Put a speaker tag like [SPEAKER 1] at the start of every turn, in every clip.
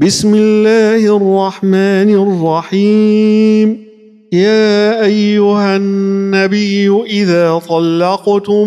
[SPEAKER 1] بسم الله الرحمن الرحيم. يا أيها النبي إذا طلقتم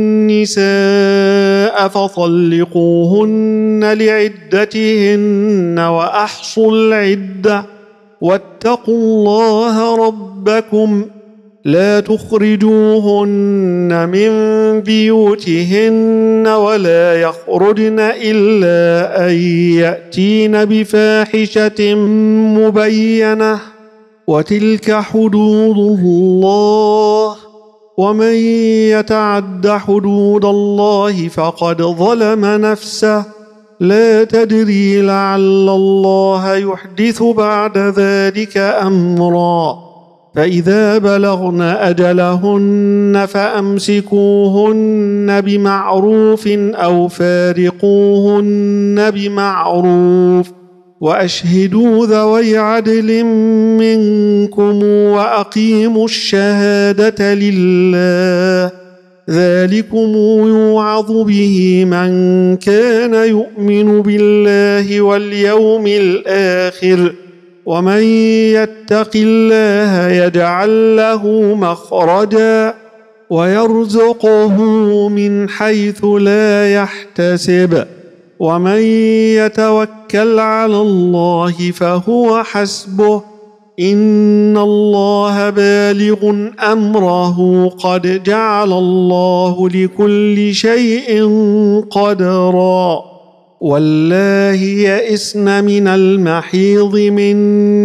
[SPEAKER 1] النساء فطلقوهن لعدتهن وأحصوا العدة واتقوا الله ربكم لا تخرجوهن من بيوتهن ولا يخرجن إلا أن يأتين بفاحشة مبينة وتلك حدود الله ومن يتعد حدود الله فقد ظلم نفسه لا تدري لعل الله يحدث بعد ذلك أمرا فإذا بلغن أجلهن فأمسكوهن بمعروف أو فارقوهن بمعروف وأشهدوا ذوي عدل منكم وأقيموا الشهادة لله ذلكم يوعظ به من كان يؤمن بالله واليوم الآخر ومن يتق الله يجعل له مخرجا ويرزقه من حيث لا يحتسب ومن يتوكل على الله فهو حسبه إن الله بالغ أمره قد جعل الله لكل شيء قدرا والله يئسن من المحيض من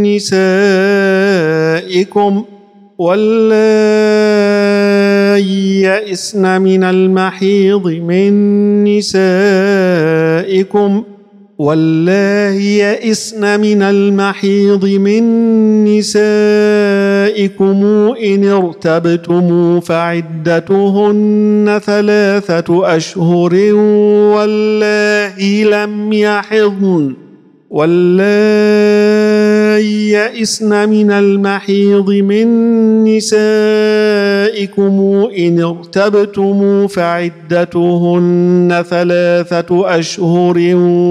[SPEAKER 1] نسائكم والله يئسن من المحيض من نسائكم إن ارتبتم فعدتهن 3 أشهر واللائي يئسن من المحيض من نسائكم إن ارتبتم فعدتهن 3 أشهر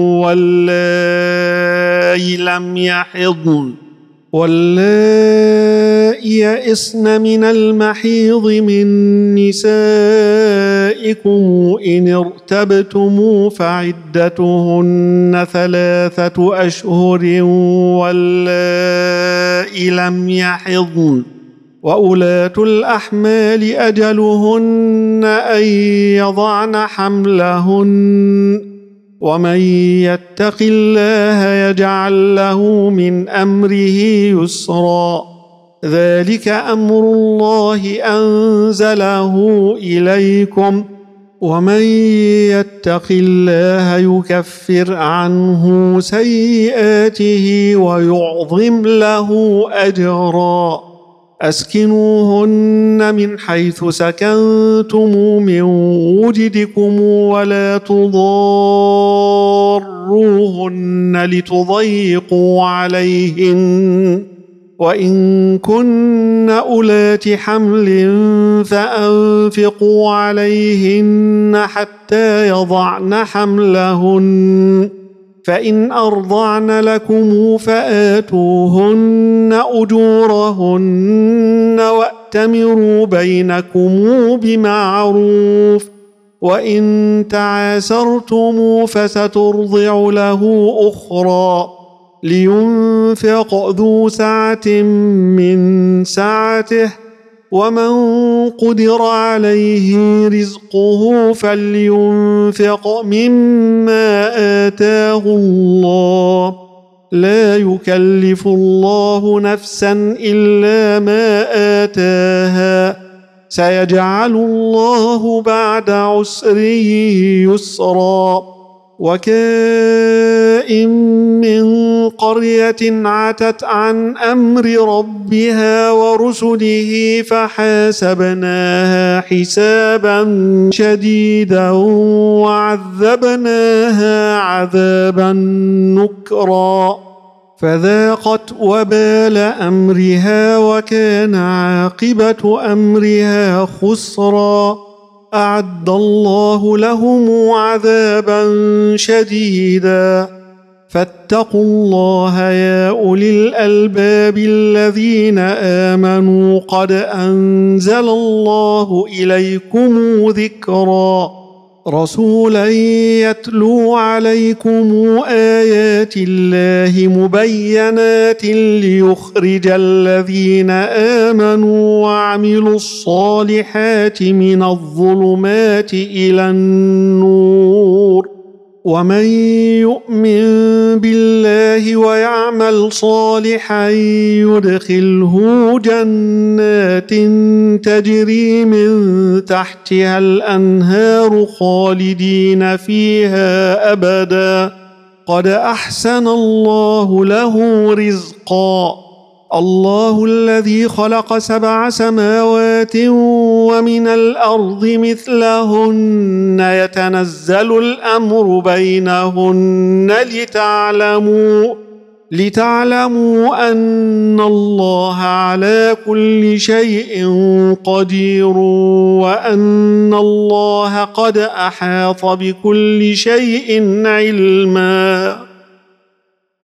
[SPEAKER 1] واللائي يئسن من المحيض من نسائكم إن ارتبتم فعدتهن 3 أشهر واللائي لم يحضن وأولاة الأحمال أجلهن أن يضعن حملهن ومن يتق الله يجعل له من أمره يسرا ذلك أمر الله أنزله إليكم ومن يتق الله يكفر عنه سيئاته ويعظم له أجرا أسكنوهن من حيث سكنتم من وجدكم ولا تضاروهن لتضيقوا عليهن وإن كن أولات حمل فأنفقوا عليهن حتى يضعن حملهن فإن أرضعن لكم فآتوهن أجورهن وأتمروا بينكم بمعروف وإن تعاسرتم فسترضع له أخرى لينفق ذو سعة من سعته ومن قدر عليه رزقه فلينفق مما آتاه الله لا يكلف الله نفسا إلا ما آتاها سيجعل الله بعد عسر يسرا وكائن من قرية عتت عن أمر ربها ورسله فحاسبناها حسابا شديدا وعذبناها عذابا نكرا فذاقت وبال أمرها وكان عاقبة أمرها خسرا أعد الله لهم عذابا شديدا فاتقوا الله يا أولي الألباب الذين آمنوا قد أنزل الله إليكم ذكرا رسولا يتلو عليكم آيات الله مبينات ليخرج الذين آمنوا وعملوا الصالحات من الظلمات إلى النور ومن يؤمن بالله ويعمل صالحا يدخله جنات تجري من تحتها الأنهار خالدين فيها أبدا قد أحسن الله له رزقا الله الذي خلق 7 سماوات ومن الأرض مثلهن يتنزل الأمر بينهن لتعلموا أن الله على كل شيء قدير وأن الله قد أحاط بكل شيء علما